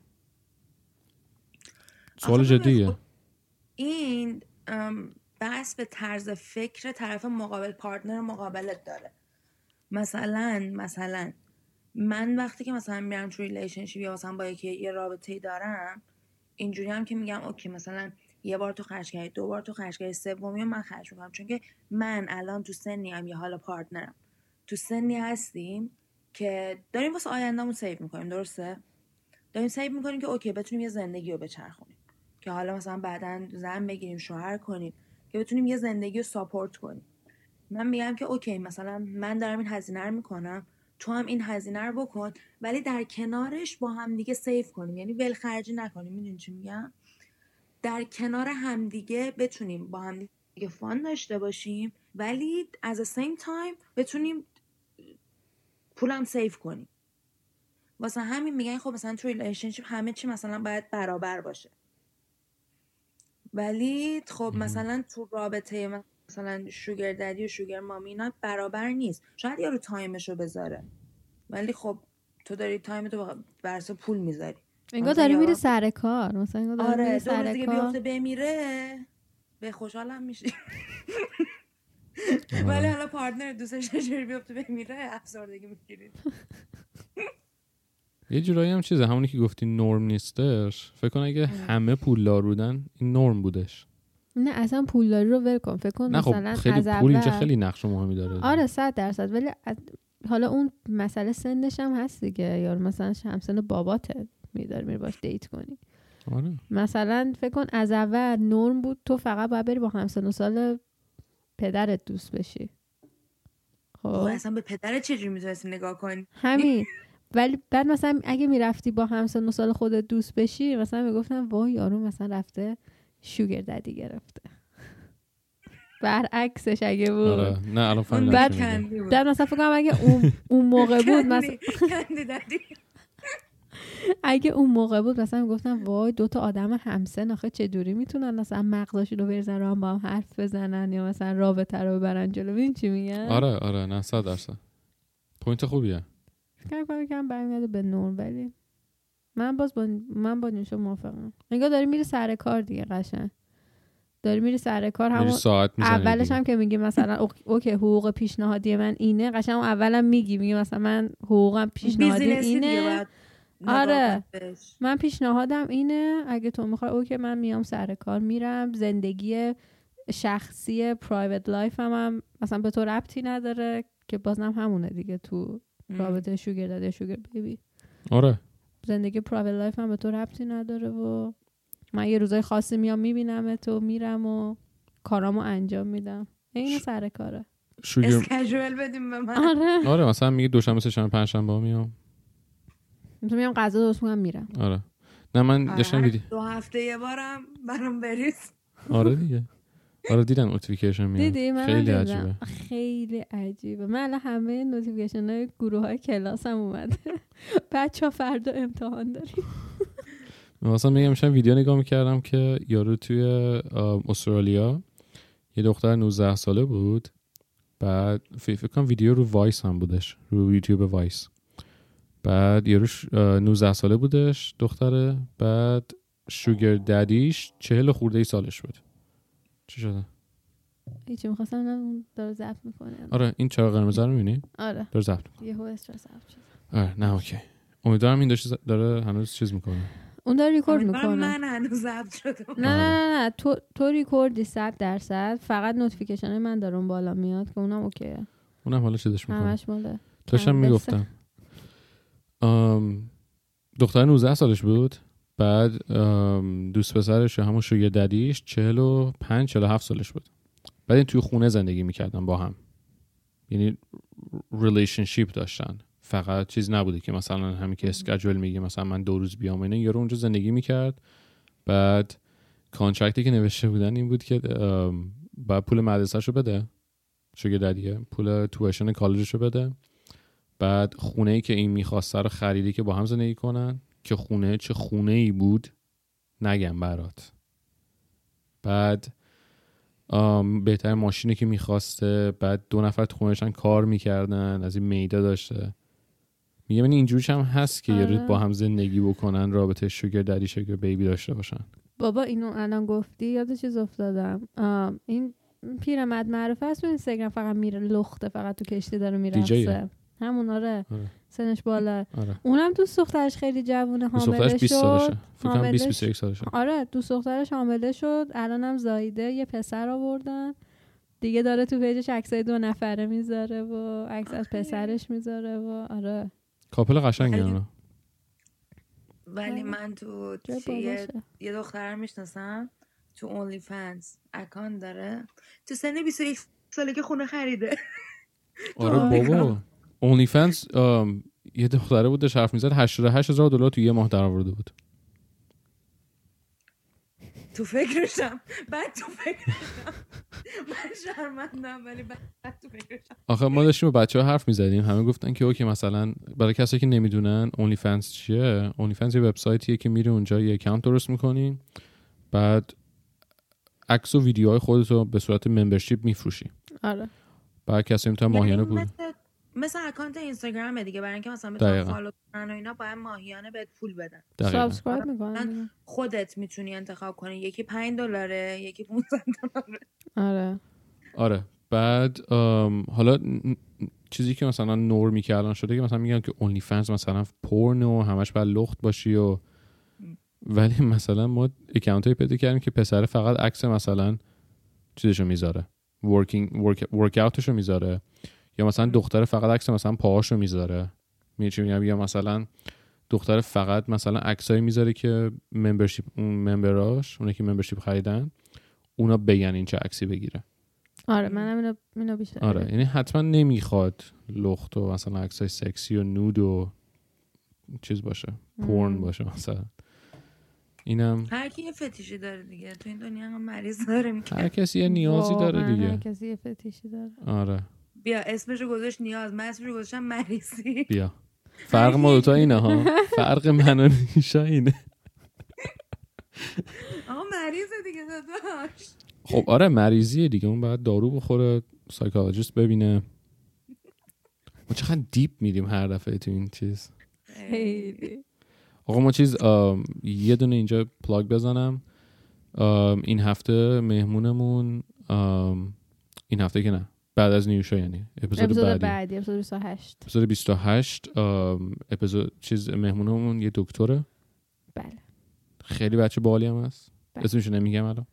سوال جدیه. این بحث به طرز فکر طرف مقابل، پارتنر مقابلت داره. مثلا من وقتی که مثلا میرم تو ریلیشنشیپ یا مثلا با یه رابطه‌ای دارم، اینجوری هم که میگم اوکی مثلا یه بار تو خرج کردی، 2 بار تو خرج کردی، سومی من خرج میکنم، چون که من الان تو سنی ام یا حالا پارتنرم تو سنی هستیم که داریم واسه آیندهمون سیو میکنیم. درسته؟ داریم سیو میکنیم که اوکی بتونیم یه زندگی رو بچرخونیم، که حالا مثلا بعداً زن بگیریم، شوهر کنیم، که بتونیم یه زندگی رو ساپورت کنیم. من میگم که اوکی مثلا من دارم این هزینه رو میکنم، تو هم این هزینه رو بکن، ولی در کنارش با هم دیگه سیف کنیم، یعنی ول خرجی نکنیم. میدونی چی میگم؟ در کنار هم دیگه بتونیم با هم دیگه فان داشته باشیم، ولی at the same time بتونیم پولم سیف کنیم. واسه همین میگن خب مثلا تو ریلیشنشیپ همه چی مثلا باید برابر باشه، ولی خب مثلا تو رابطه مثلا شوگر ددی و شوگر مامی اینا برابر نیست. شاید یارو تایمشو بذاره، ولی خب تو داری تایمتو برسه پول میذاری. انگار داری میری سر کار، مثلا انگار داری میری سر کار. دیگه بیفته بمیره به خوشحالم میشی. ولی حالا پارتنر دوستش نشوری بیفته بمیره افسردگی میگیرید. یه جورایی هم چیزه، همونی که گفتی نرم نیستش. فکر کن اگه همه پولدار بودن این نرم بودش. نه اصلا پولداری رو ول کن. فکر کن مثلا خیلی از پول اینجا اول خیلی نقش مهمی داره. آره 100%. ولی حالا اون مسئله سنش هم هست دیگه، یا مثلا همسن باباته میری باش دیت کنی. آره. مثلا فکر کن از اول نرم بود تو فقط باید بری با همسن و سال پدرت دوست بشی. خب اصلا به پدرت چجوری میتونستی نگاه کنی؟ همین. ولی بعد مثلا اگه میرفتی با همسن و سال خودت دوست بشی، مثلا میگفتن وای یارو مثلا رفته شوگر ددی گرفته. برعکسش اگه بود. آره. نه الان فهمیدم. بعد مثلا فکر کنم اگه اون موقع بود مثلا اگه اون موقع بود مثلا میگفتن وای دوتا آدم همسن آخه چه دوری میتونن مثلا مغزاشون رو بریزن رو هم با هم حرف بزنن یا مثلا رابطه رو ببرن جلو. ببین چی میگن. آره نه 100%. پوینت خوبیه. فکر کنم برمیگرده به نور. ولی من با اینشو موافقم. انگار داری میری سر کار دیگه، قشنگ داری میری سر کار. همون اولش هم که میگی مثلا اوکی حقوق پیشنهادی من اینه، قشنگ اولم میگی مثلا من حقوقم پیشنهادی اینه. آره من پیشنهادم اینه، اگه تو میخوای اوکی من میام سر کار میرم. زندگی شخصی پرایوت لایف هم مثلا به تو ربطی نداره که بازم همونه دیگه تو رابطه شوگر داده شوگر بیبی. آره زندگی پرایوت لایف هم به تو ربطی نداره و من یه روزای خاصی میام میبینم تو، میرم و کارامو انجام میدم. این سر کاره. اسکیجول بدیم به من. آره مثلا میگه دوشنبه سه‌شنبه پنجشنبه میام. میام غذا درست میکنم میرم. آره نه من داشتم ویدیو 2 هفته یه بارم برام بریز. آره دیگه. آره دیدم نوتیفیکیشن میاد. خیلی عجیبه. خیلی عجیبه. من الان همه نوتیفیکیشن های گروه های کلاسم اومده. بچه‌ها فردا امتحان داریم. مثلا میگم میشم ویدیو نگاه میکردم که یارو توی استرالیا یه دختر 19 ساله بود. بعد فکر کنم ویدیو رو وایس هم بودش، رو یوتیوب وایس. بعد یاروش 19 ساله بودش دختره. بعد شوگر ددیش 40 خورده ای سالش بود. چی شده؟ هیچی، می‌خواستم اون داره ضبط میکنه. آره این چراغ قرمز رو می‌بینی؟ آره داره ضبط میکنه. یهو استرس ضبط شد. آره نه اوکی. امیدوارم این داره هنوز چیز میکنه. اون داره ریکورد میکنه. من هنوز ضبط شدم. نه تو ریکوردی 100%. فقط نوتیفیکیشن من داره اون بالا میاد که اونم اوکیه. اونم حالا چیزش میکنه. همش ماله. داشتم میگفتم دختر 19 سالش بود. بعد دوست پسرش همون شوگر ددیش 45-47 سالش بود. بعد این توی خونه زندگی میکردن با هم، یعنی ریلیشنشیپ داشتن. فقط چیز نبوده که مثلا همین که اسکیجول میگه مثلا من 2 روز بیام اینا. یارو اونجا زندگی میکرد. بعد کانترکتی که نوشته بودن این بود که بعد پول مدرسه‌شو بده، شوگر ددیه پول تویشن کالجشو بده. بعد خونه‌ای که این می‌خواسته رو خریدی که با هم زندگی کنن، که خونه چه خونه‌ای بود نگم برات. بعد بهتر ماشینی که می‌خواسته. بعد 2 نفر تو خونه‌شان کار می‌کردن، از این میده داشته. میگم این اینجوریش هم هست که یارو با هم زندگی بکنن، رابطه شوگر ددی شوگر بیبی داشته باشن. بابا اینو الان گفتی یاد چیز افتادم. این پیرمرد معروف است تو اینستاگرام، فقط میره لخته، فقط تو کشتی داره میرقصه. همون آره. سنش بالا. آره. اونم دوست دخترش خیلی جوونه، حامله شد. 20 سالشه. فکر کنم 20-21 سالشه. آره دوست دخترش حامله شد، الانم زایده، یه پسر آوردن دیگه. داره تو پیجش عکسای 2 نفره میذاره و عکس از پسرش میذاره و آره کاپل قشنگه اونا. ولی من تو یه دختر میشناسم تو اونلی فنز اکانت داره، تو سن 21 ساله که خونه خریده. آره بابا اونلی فنز یه دختره بود داشت حرف میزد $88,000 تو یه ماه درآورده بود. تو فکرشم من شرمندم ولی بعد تو فکرشم. آخه ما داشتیم با بچه‌ها حرف میزدیم، همه گفتن که اوکی مثلا برای کسایی که نمیدونن اونلی فنز چیه. اونلی فنز یه وبسایتیه که میری اونجا یه اکانت درست میکنی، بعد عکس و ویدیوهای خودتو به صورت ممبرشیپ میفروشی. آره بعد کسی میتونه ماهیانه پول مثل اکانت اینستاگرامه دیگه، برای اینکه مثلا بتونن فالو کنن و اینا باید ماهیانه بهت پول بدن. سابسکرایب میکنن. خودت میتونی انتخاب کنی، یکی $5 یکی $15. آره بعد حالا چیزی که مثلا نورمی که الان شده که مثلا میگن که اونلی فنز مثلا پورنو همش باید لخت باشی و ولی مثلا ما اکانتایی پیدا کردیم که پسر فقط عکس مثلا چیزشو میذاره ورک اوتشو میذاره یا مثلا دختر فقط عکس مثلا پاهاشو میذاره میگم یا مثلا دختر فقط مثلا عکسایی میذاره که ممبرشیپ اون ممبراش اونایی که ممبرشیپ خریدن اونا بگن این چه عکسی بگیره. آره منم اینو بیشتر آره یعنی حتما نمیخواد لخت و مثلا عکسای سکسی و نود و چیز باشه پورن باشه مثلا. اینم هر کی یه فتیشی داره دیگه تو این دنیا هم مریض داره میگه هر کسی یه نیازی داره دیگه. هر کسی یه فتیشی داره. آره بیا اسمشو گذاشت نیاز، من اسمشو گذاشتم مریضی. بیا فرق ما دوتا اینه ها. فرق من و نیشا اینه. آقا مریضه دیگه داداش. خب آره مریضیه دیگه اون باید دارو بخوره سایکولوژیست ببینه. ما چقدر دیپ میریم هر دفعه تو این چیز. خیلی. آقا ما چیز یه دونه اینجا پلاگ بزنم. این هفته مهمونمون این هفته که نه بعد از نیوشا یعنی اپیزود بعدی اپیزود 28 اپیزود چیز مهمونمون یه دکتره. بله خیلی بچه باحالی هم هست. اسمشو نمیگم الان.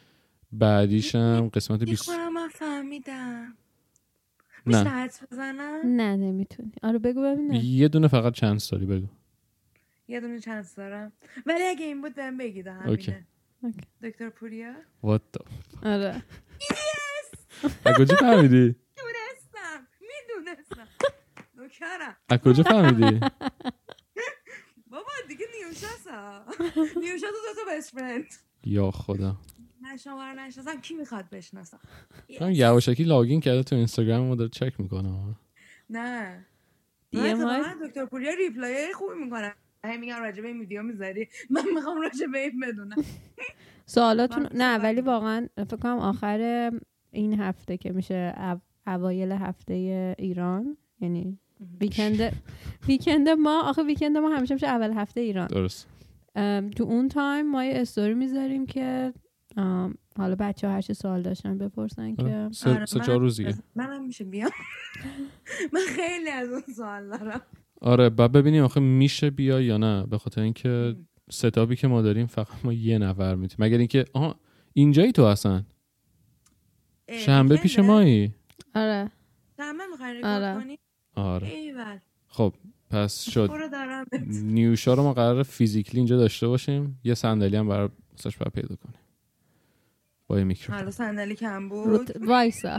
بعدیشم قسمت 20 من فهمیدم. نه میشه حدس بزنم؟ نه نمیتونی. آره بگو ببینم. یه دونه فقط چند سالی بگو. یه دونه چند دارم ولی اگه این بود بهم بگید همینه. دکتر پوریا. What the آره. از کجا فهمیدی؟ میدونستم نوکرم. از کجا فهمیدی؟ بابا دیگه نیوشا تو بست فرند. یا خدا من شما رو نشناسم کی میخواد بشناسم؟ یواشکی لاگین کرده تو اینستاگرام و داره چک میکنه. نه دیگه من دکتر پوریا ریپلای خوبی میکنه. همین میگم راجع به این ویدیو میذاری من میخوام راجع به این بدونم سوالاتون. نه ولی واقعا فکر کنم آخر این هفته که میشه اوایل هفته ایران یعنی ویکند ما آخه ویکند ما همیشه میشه اول هفته ایران. درست. تو اون تایم ما یه استوری میذاریم که حالا بچه ها هر چه سوال داشتن بپرسن که 3-4 روز دیگه منم میشه بیام. من خیلی از اون سوال دارم. آره بعد ببینیم آخه میشه بیا یا نه به خاطر اینکه ستاپی که ما داریم فقط ما یه نفر میتونیم مگر اینکه اینجایی تو هستن شنبه پیش مایی. آره شنبه میخوایی ریکارد کنی؟ آره ایول. خب پس شد نیوشا رو ما قراره فیزیکلی اینجا داشته باشیم. یه صندلی هم برای واسش پیدا کنیم با یه میکروفون. حالا صندلی کم بود. وایسا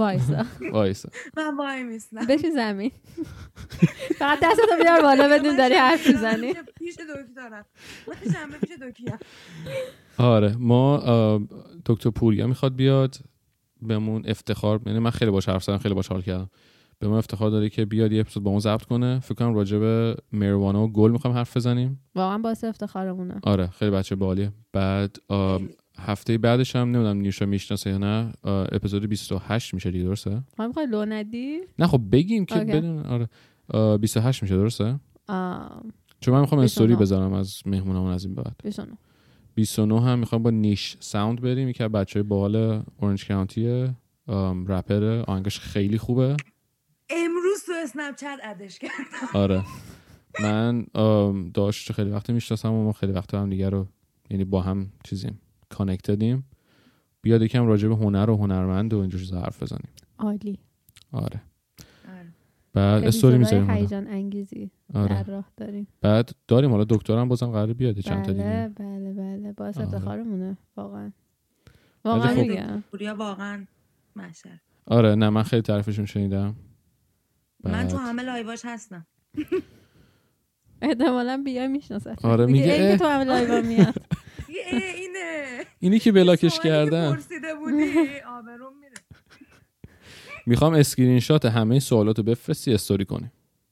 من وای میستم. بشی زمین. فقط دستتو بیار بالا بدون داری حرف میزنی. پیش دکترم. من شنبه پیش دکترم. آره ما دکتر پوریا میخواد بیاد بهمون افتخار، یعنی من خیلی باهاش حرف زدم خیلی باهاش حال کردم، به ما افتخار داره که بیاد یه اپیزود با ما ضبط کنه. فکر کنم راجع به مریوانا و گل میخوام حرف بزنیم. واقعا باعث افتخارمونه. آره خیلی بچه باحالیه. بعد هفته بعدش هم نمیدونم نیوشا میشناسه یا نه اپیزود 28 میشه دیگه درسته؟ ما میخوای لو ندی؟ نه خب بگیم که بدون. آره 28 میشه درسته؟ چون من میخوام استوری بذارم از مهمونامون از این بعد. 29 هم میخوام با نیش ساوند بریم که بچهای باحال اورنج کانتیه، رپر، آهنگش خیلی خوبه. امروز تو اسنپ چت ادش کردم. آره من داشت خیلی وقت میشناسم و ما خیلی وقت هم دیگه رو یعنی با هم چیزیم کانکتدیم. بیاد یکم راجع به هنر و هنرمند و اینجور چیزا حرف بزنیم. عالی. آره بعد استوری میذاریم هیجان انگیزی در راه داریم. بعد داریم حالا دکترم بازم قراره بیاد چند تا دیگه. بله باعث افتخارمونه واقعا میگم. پوریا واقعا ماشاءالله. آره نه من خیلی تعریفشون شنیدم. من تو همه لایواش هستم. احتمالاً بیای میشناسه. آره میگه تو همه لایوا میاد. اینی که بلاکش کردم. پرسیده بودی آبروم میره. میخوام اسکرین شات همه سوالاتو بفرستی استوری کنی.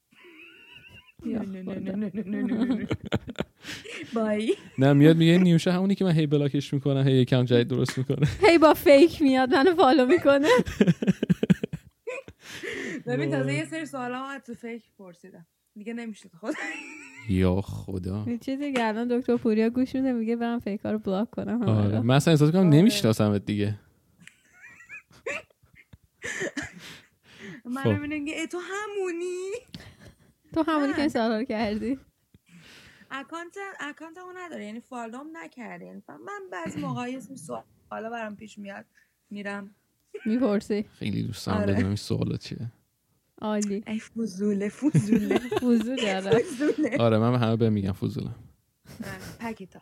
بای. نه میاد میگه نیوشا همونی که من هی بلاکش میکنم هی اکانت جدید درست میکنه. هی با فیک میاد منو فالو میکنه. ببین تازه یه سری سوالا من تو فیک پرسیدم. دیگه نمیشه خدا. یا خدا. این چیزی که الان دکتر پوریا گوش میده میگه برام فیکا رو بلاک کنم. آره من اصلا احساس کنم نمیشناسمت دیگه. من میگه تو همونی که این سوالا رو کردی. اکانتمو نداره، یعنی فالوم نکرده. یعنی من بعضی موقعی اسم سوالا برام پیش میاد میرم میپرسی. خیلی دوست دارم بدونم این سوالا چیه. عالی. ای فضوله آره من همه بهم میگم فضولم. پکیتاپ.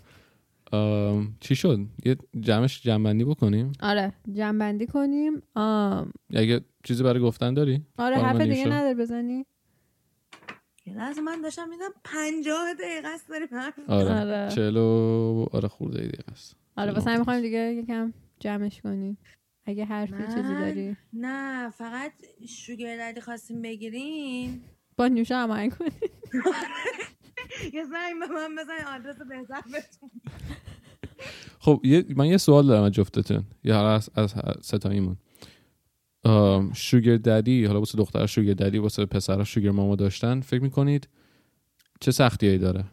چی شد؟ یه جمع‌بندی بکنیم؟ آره جمع‌بندی کنیم. اگه چیزی برای گفتن داری؟ آره حرف دیگه نداری بزنی؟ یه لحظه من داشتم میدم 50 دقیقه است داریم حرف. آره 40 آره خورده دقیقه است. آره واسه همین می‌خوایم دیگه یکم جمعش کنیم. اگه حرفی چیزی داری. نه فقط شوگر دادی خواستیم بگیرین با نوشا هماهنگ کنیم. یه زنگ به من بزنید آدرس بهتر بهتون. خب من یه سوال دارم از جفتتون یا از ستاییمون. شوگر دادی، حالا واسه دختر شوگر دادی، واسه پسرها شوگر ماما داشتن، فکر میکنید چه سختیایی داره؟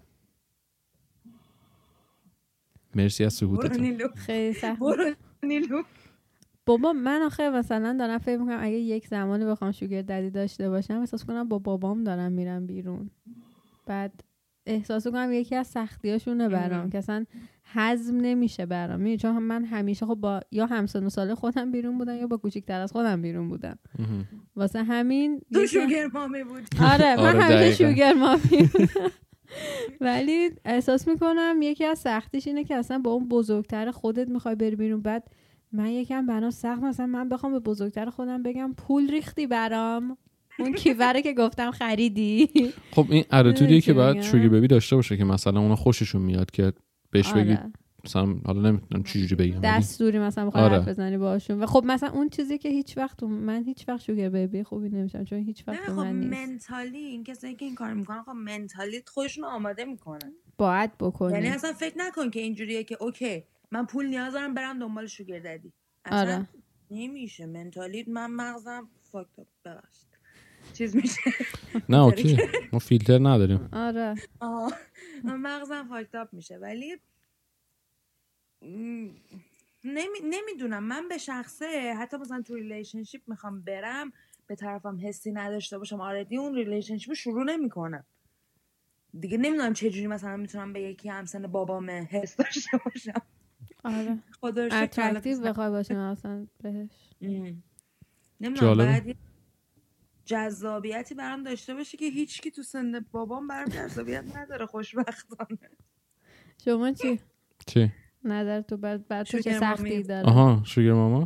مرسی از سکوتتون. خیلی سخت. نیلو بابا من آخه مثلا دارم فکر میکنم اگه یک زمانی بخوام شوگر دادی داشته باشم احساس کنم با بابام دارم میرم بیرون. بعد احساس کنم یکی از سختیاشونه برام که اصلا هضم نمیشه برام. چون من همیشه خب با یا همسن و سال خودم بیرون بودم یا با کوچیک‌تر از خودم بیرون بودم. واسه همین تو شوگر مامی بودی. آره من همیشه شوگر مامی بودم. ولی احساس میکنم یکی از سختیش اینه که اصلا با اون بزرگتر خودت میخوای بری بیرون. بعد من یکم برام سخت مثلا من بخوام به بزرگتر خودم بگم پول ریختی برام، اون کیوره که گفتم خریدی. خب این اتیتودیه که باید شوگر بیبی داشته باشه که مثلا اونا خوششون میاد که بهش بگید مثلا حالا نمیتونم چه جوری بگم دستوری مثلا بخوای حرف بزنی باهاشون. و خب مثلا اون چیزی که من هیچ وقت شوگر بیبی خوبی نمیشم چون هیچ وقت من نیست. منتالی این کسایی که این کار میکنن خب منتالی خودشون آماده میکنن باید بکنی. یعنی اصلا فکر نکن که اینجوریه که اوکی من پول نیاز دارم برم دنبال شوگر دادی. اصلا نمیشه. منتالی من مغزم فاکت ببخشید چیز میشه. نه اوکی ما فیلتر نداریم. آره من مغزم فاکت اپ میشه. ولی نمیدونم من به شخصه حتی مثلا تو ریلیشنشیپ میخوام برم به طرفم حسی نداشته باشم آردی اون ریلیشنشیپ شروع نمیکنم دیگه. نمیدونم چه جوری مثلا میتونم به یکی همسن بابام حس داشته باشم. آره خدا شکر اترکتیو بخوای باشم اصلا بهش. نمیدونم بعد جذابیتی برام داشته باشه که هیچکی تو سن بابام برام جذابیت نداره خوشبختانه. شما چی؟ نظر تو بعد تو چه سختی داره؟ آها شوگر ماما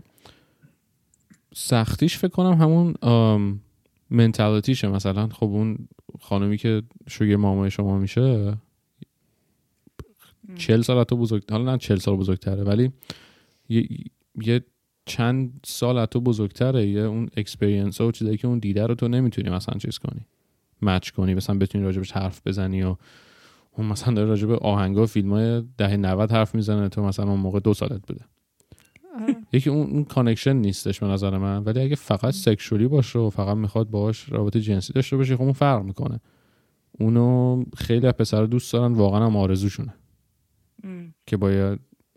سختیش فکر کنم همون منتالیتیشه. مثلا خب اون خانومی که شوگر مامای شما میشه 40 سال تو بزرگ، حالا نه 40 سال بزرگتره ولی یه چند سال تو بزرگتره. یه اون اکسپریانس ها و چیزایی که اون دیده رو تو نمیتونی مثلا چیز کنی مچ کنی، مثلا بتونی راجبش حرف بزنی. و اون مثلا داره راجب آهنگا فیلمای دهه 90 حرف میزنه، تو مثلا اون موقع 2 سالت بوده. یکی اون کانکشن نیستش به نظر من. ولی اگه فقط سکشوالی باشه و فقط میخواد باهاش رابطه جنسی داشته باشه خب اون فرق میکنه. اونو خیلی از پسرا دوست دارن، واقعا هم آرزوشونه که باید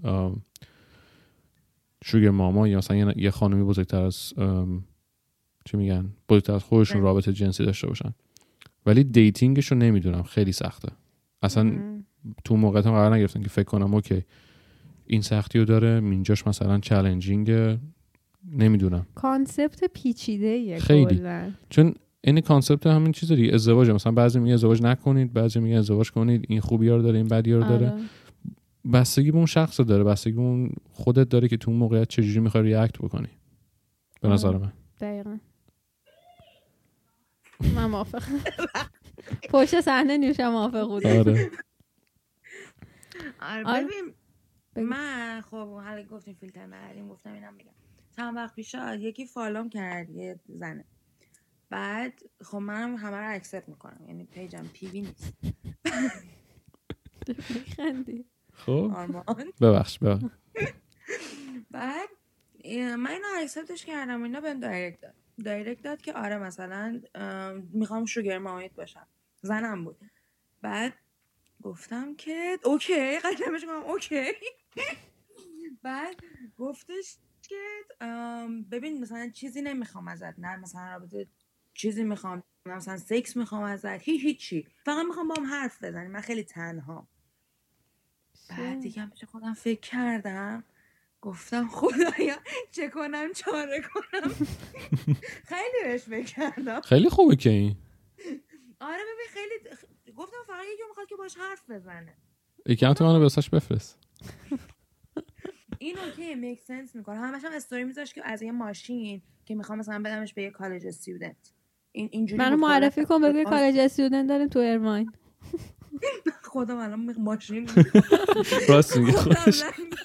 شوگر ماما یا مثلا یه خانمی بزرگتر از چی میگن بزرگتر از خودشون رابطه جنسی داشته باشن. ولی دیتینگش رو نمیدونم خیلی سخته. اصلا تو موقعیتم قرار نگرفتن که فکر کنم اوکی این سختی رو داره، اینجاش مثلا چالنجینگ. نمیدونم کانسپت پیچیده‌ایه خیلی کلا. چون این کانسپت همین چیز دیگه ازدواج. مثلا بعضی میگه ازدواج نکنید، بعضی میگه ازدواج کنید، این خوبی‌ها رو داره این بدی‌ها رو داره. بستگی به اون شخص داره، بستگی به اون خودت داره که تو اون موقعیت چجوری می‌خوای ریاکت بکنی. به نظر من دقیقاً من موافقم. پشت صحنه نیوشم موافق بود. آره ببین من خب حالا گفتیم فیلتر نداریم، گفتم اینم میگم چند وقت پیش یکی فالوم کرد یه زنه. بعد خب منم همه رو اکسپت میکنم، یعنی پیجم پیوی نیست. میخندی خب ببخش. بعد من اینو اکسپتش کردم، اینا بهم دایرکت داد که آره مثلا میخوام شوگر مامیت باشم. زنم بود. بعد گفتم که اوکی، قدمش کنم اوکی. بعد گفتش که ببین مثلا چیزی نمیخوام ازت، نه مثلا رابطه چیزی میخوام، مثلا سکس میخوام ازت، هیچی، فقط میخوام با هم حرف بزنیم، من خیلی تنها. بعد دیگه پیش خودم فکر کردم، گفتم خدایا چه کنم چاره کنم. خیلی بهش فکر کردم. خیلی خوبه که این. آره ببین خیلی گفتم فقط یکی میخواد که باش حرف بزنه. اکانت منو واسش بفرست. این اوکی میک سنس میکنه. همش هم استوری میذاش که از یه ماشین که میخوام مثلا بدمش به یه کالج استودنت. اینجوری منو معرفی کن به یه کالج استودنت داریم تو ارماین. خودم الان ماشین راست میگه خودش.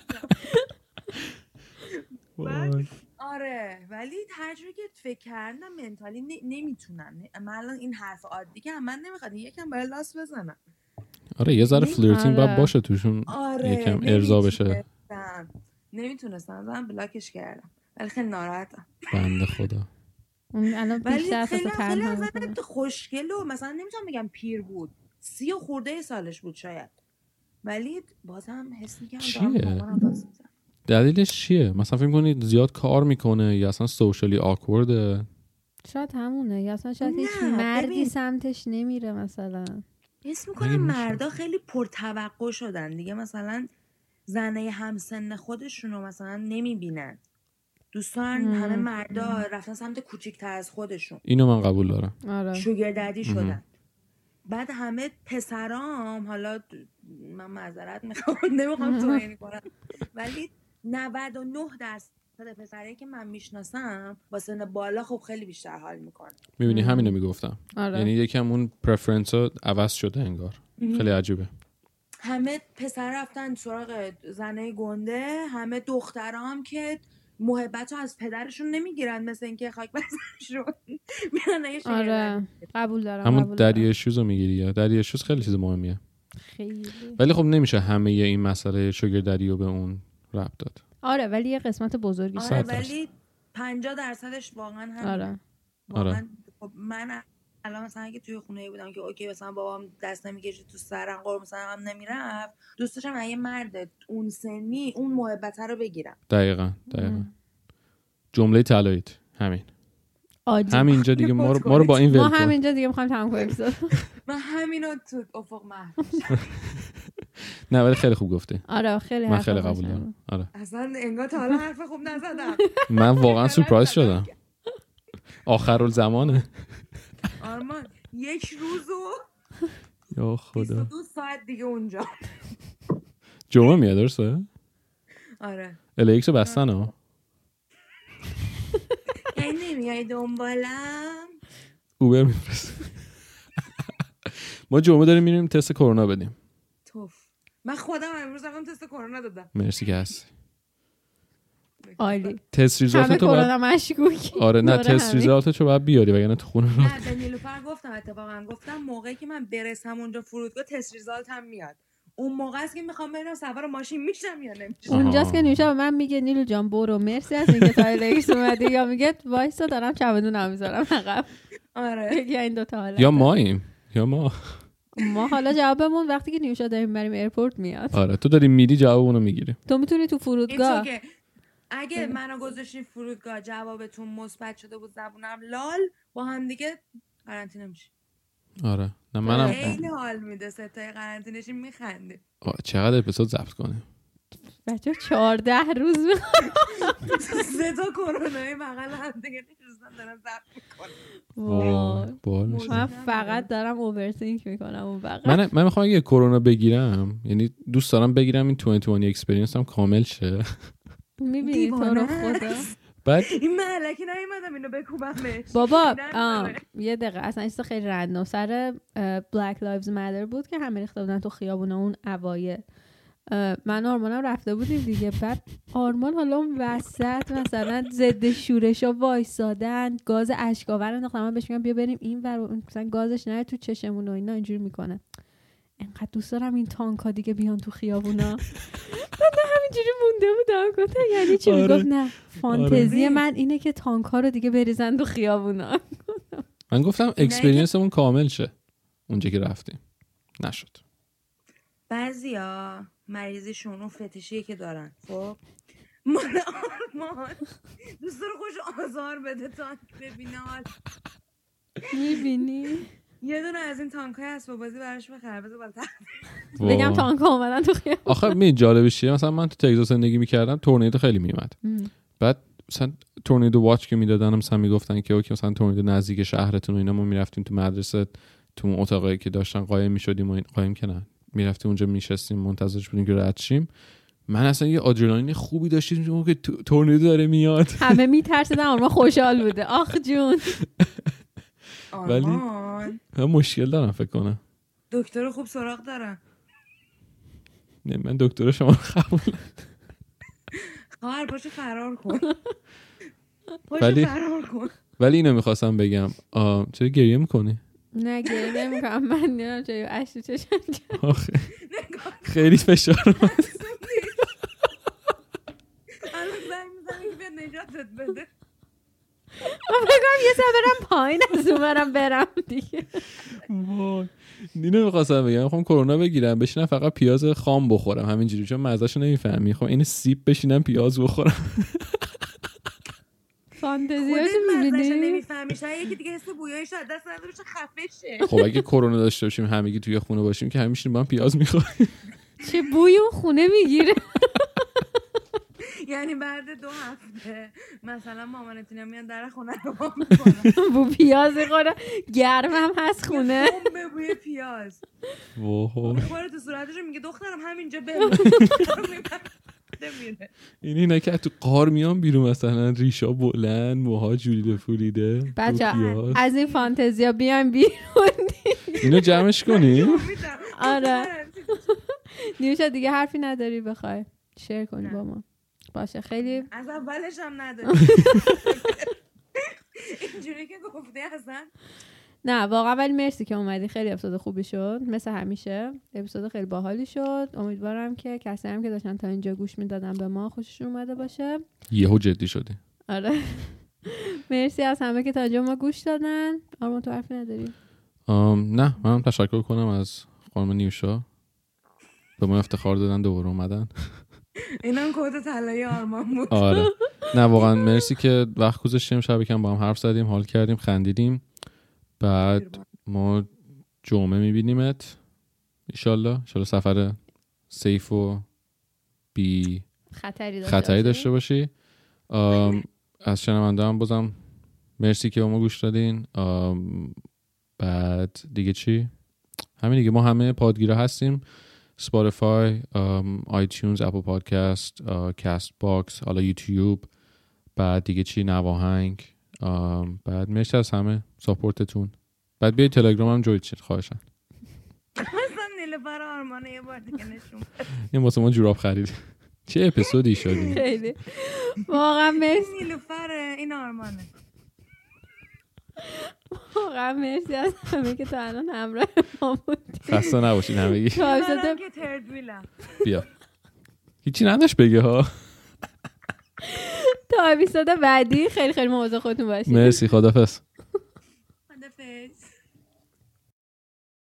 آره ولی تجربه که فکر کردم منتالی نمیتونم. من الان این حرف عادی که من نمیخواد یکم باید لاس بزنم. آره یه ذره فلیرتینگ باید باشه توشون. یکم ارضا بشه. نمیتونستم من بلاکش کردم ولی خیلی ناراحتم. بنده خدا. الان بیشتر خیلی ازت خوشگل و مثلا نمیتونم بگم پیر بود، 30 خورده سالش بود شاید، ولی بازم حس می‌کردم چیه؟ دلیلش چیه؟ مثلا فکر کنید زیاد کار میکنه یا اصلا سوشالی آکورده؟ شاید همونه یا اصلا شاید هیچ مردی سمتش نمیره. مثلا حس میکنم مردا خیلی پرتوقع شدن دیگه، مثلا زنه همسن خودشونو مثلا نمیبینن، دوستان همه مردا رفتن سمت کوچیک‌تر از خودشون. اینو من قبول دارم. آره. شوگر ددی شدن. بعد همه پسرام، حالا من معذرت میخوام نمیخوام توهین کنم، ولی 99% پسرایی که من میشناسم با سن بالا خب خیلی بیشتر حال میکنن. میبینی همینو میگفتم. آره. یعنی یکم اون پرفرنس ها عوض شده انگار. خیلی عجیبه. همه پسر رفتن سراغ زنه گنده، همه دخترام که محبت رو از پدرشون نمیگیرن، مثل اینکه خاک بزنشون میرن. آره قبول دارم. همون دری ایشوز رو میگیری یا دری ایشوز خیلی چیز مهمیه خیلی. ولی خب نمیشه همه این مسئله شوگر دری رو به اون ربط داد. آره ولی یه قسمت بزرگی. آره ولی 50%ش واقعا همینه. آره. خب من الان مثلا اگه توی خونه بودم که اوکی مثلا بابام دست نمیکشه تو سرم قرب مثلا هم نمیرفت، دوست داشتم اگه مرد اون سنی اون محبت رو بگیرم. دقیقاً جمله طلاییت همین. همینجا دیگه ما رو با این ول کن. ما همینجا دیگه می‌خوایم تمام کنیم اپیزود. من همینو تو افق محو. نه ولی خیلی خوب گفتی. آره خیلی من خیلی قبول دارم. آره اصلا انگار تا حالا حرف خوب نزدم. من واقعا سورپرایز شدم. آخرالزمانه. آرمان یک روزو یا خدا 22 ساعت دیگه اونجا. جمعه میاد درسته؟ آره. LAX رو بستن ها. یعنی نمیای دنبالم؟ اوبر میفرست. ما جمعه داریم میریم تست کرونا بدیم. توف. من خودم امروز رفتم تست کرونا دادم. مرسی که هستی. عالی. تست ریزالت تو کرونا مشکوک. آره نه تست ریزالت تو باید بیاری وگرنه تو خونه نه به نیلوفر گفتم، اتفاقا گفتم موقعی که من برسم اونجا فرودگاه تست ریزالت هم میاد. اون موقع است که میخوام برم سوار ماشین میشم یا نمیشم. اونجاست که نیوشا به من میگه نیلو جان برو مرسی از اینکه تا LAX اومدی، یا میگه وایسا دارم چمدونم میذارم عقب. آره یا این دو تا حالت. یا ماییم یا ما حالا جوابمون وقتی که نیوشا داریم بریم ایرپورت میاد. آره تو داری میری جوابونو میگیری. تو میتونی تو فرودگاه اگه منو گذاشتین فرودگاه جوابتون مثبت شده بود زبونم لال با هم دیگه قرنطینه میشه. آره نه منم خیلی حال میده ستای قرنطینه‌شی میخنده. چقدر اپیزود ضبط کنیم بچه 14 روز میخوام 3 تا کرونایی بغل هم دیگه نشستن دارن ضبط میکنن. من فقط دارم اوورثینک میکنم اون بغل. من میخوام اگه کرونا بگیرم، یعنی دوست دارم بگیرم این 2020 اکسپریانس هم کامل شه. میبینی تو رو خدا بعد این ملکی نیومدم اینو بکوبمش بابا. یه دقیقه اصلا چیز خیلی رندوم سر Black Lives Matter بود که همه ریخته بودن تو خیابونه اون اوایل. من آرمانم رفته بودیم دیگه، بعد آرمان حالا اون وسط مثلا ضد شورشا وایسادن، گاز اشکاور انداختن، من بهش میگم بیا بریم این ور، مثلا گازش نره تو چشمون و اینا، اینجوری میکنه. انقدر دوست دارم این تانکا دیگه بیان تو خیابونا. من همینجوری مونده بودم گفتم یعنی چی؟ میگفت نه فانتزی من اینه که تانکا رو دیگه بریزن تو خیابونا. من گفتم اکسپریانسمون کامل شه اونجا که رفتیم، نشد. بعضیا مریضیشون اون فتیشیه که دارن، خب مال آرمان دوست داره خوش آزار بده تانک ببینه. حال میبینی یه دونه از این تانک‌های اسباب بازی براش بخره بذار بالا بگم تانک اومدن تو خیابون. آخه می جالبش چیه، مثلا من تو تگزاس زندگی میکردم، تورنیدو خیلی میومد. بعد مثلا تورنیدو واچ که میدادن مثلا میگفتن که اوکی مثلا تورنیدو نزدیک شهرتون و اینا، ما میرفتیم تو مدرسه تو اون اتاقی که داشتن قایم میشدیم و این قایم که نه میرفتیم اونجا میشستیم منتظرش بودیم که رد شیم. من اصلا یه آدرنالین خوبی داشتیم که تورنیدو داره میاد. همه میترسیدن، آرمان خوشحال بوده. آخ جون. ولی مشکل دارم فکر کنم. دکتر خوب سراغ دارم. نه من دکتر شما قبول خواهر پاشو فرار کن. ولی اینو میخواستم بگم چرا گریه میکنی؟ نه گریه نمیکنم، من نمیدونم چرا اشک تو چشم آخه خیلی فشار اومد. الان زنگ میزنی که به نجاتت بده. من بگم یه سر برم پایین از اون برم دیگه. وای اینو میخواستم بگم میخوام کرونا بگیرم بشینم فقط پیاز خام بخورم همینجوری، چون مزهشو نمیفهمی. میخوام این سیب بشینم پیاز بخورم. فانتزیاشو میبینی؟ نمیفهمی شاید یکی دیگه حس بویایش از دست نداره چه خفه شه. خب اگه کرونا داشته باشیم همگی توی خونه باشیم که همین میشینیم با هم پیاز میخوریم. چه بوی اون خونه میگیره. یعنی بعد 2 هفته مثلا مامانتون میان در خونه رو با میکنن بو پیاز خوره، گرم هم هست خونه به بوی پیاز واو میخوره تو صورتش میگه دخترم همینجا بمون. اینه که تو قار میان بیرون مثلا ریشا بلند موها جولیده فولیده. بچه از این فانتزیا بیان بیرون اینو جمعش کنی؟ آره نیوشا دیگه حرفی نداری بخوای شیر کنی با ما؟ باشه خیلی از اولش هم نداری اینجوری که گفته اصلا نه واقعا. ولی مرسی که اومدی، خیلی اپیزود خوبی شد مثل همیشه، اپیزود خیلی باحالی شد. امیدوارم که کسی هم که داشتن تا اینجا گوش میدادن به ما خوششون اومده باشه. یهو جدی شدی. آره مرسی از همه که تا اینجا ما گوش دادن. آرمان تو حرفی نداری؟ نه منم تشکر کنم از خانم نیوشا، به ما افتخار دادن دوباره اومدن. اینم کد طلایی آرمان بود. آره نه واقعا مرسی که وقت گذاشتیم، شب یکم با هم حرف زدیم، حال کردیم، خندیدیم. بعد ما جمعه میبینیمت انشالله سفر سیف و بی خطری داشته باشی. از شنونده هم بازم مرسی که با ما گوش دادین. بعد دیگه چی؟ همین دیگه، ما همه پادگیرها هستیم، سپاتیفای، آیتیونز، اپل پادکست، کست باکس، حالا یوتیوب. بعد دیگه چی؟ نواهنگ. بعد مرسی از همه ساپورتتون. بعد بیاید تلگرام هم جوین شید خواهشاً. مثلا نیلوفر آرمانه یه بار دیگه نشون بده. این واسه ما جوراب خرید. چه اپیزودی شدی؟ خیلی واقعا مرسی. نیلوفر این آرمانه. واقعا مرسی از همه که تا الان همراه ما بودید. خسته نباشین همگی. بیا هیچی نداشت بگه ها. تا اپیزود بعدی خیلی خیلی مواظب خودتون باشید. مرسی، خداحافظ.